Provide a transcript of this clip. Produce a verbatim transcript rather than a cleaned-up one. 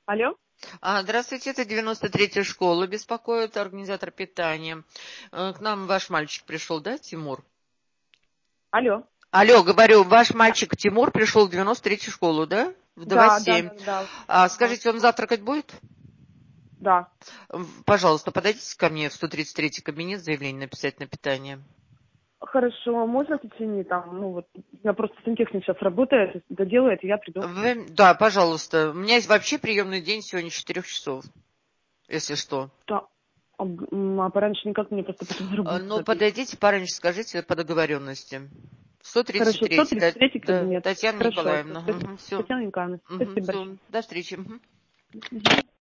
Алло? А, Здравствуйте, это девяносто третья школа, беспокоит организатор питания. Э, К нам ваш мальчик пришел, да, Тимур? Алло. Алло, говорю, ваш Да, мальчик Тимур пришел в девяносто третью школу, да? В да, да, двадцать семь. да, да. А, Ага. скажите, он завтракать будет? Да. М, Пожалуйста, подойдите ко мне в сто тридцать третий кабинет, заявление написать на питание. Хорошо, можно в течение там, ну вот, у меня просто сантехник сейчас работает, доделает, и я приду. Вы- Да, пожалуйста. У меня есть вообще приемный день сегодня с четырёх часов, если что. Да. А, г- м, а пораньше никак мне просто потом на А, работу Ну, надо ехать. подойдите пораньше, скажите по договоренности. Хорошо, сто тридцать третий, сто тридцать да, третий да, кабинет. Татьяна Хорошо. Николаевна. Спасибо, Угу, все, Татьяна Николаевна. угу, Спасибо все, большое. до встречи. Мгм. Мгм.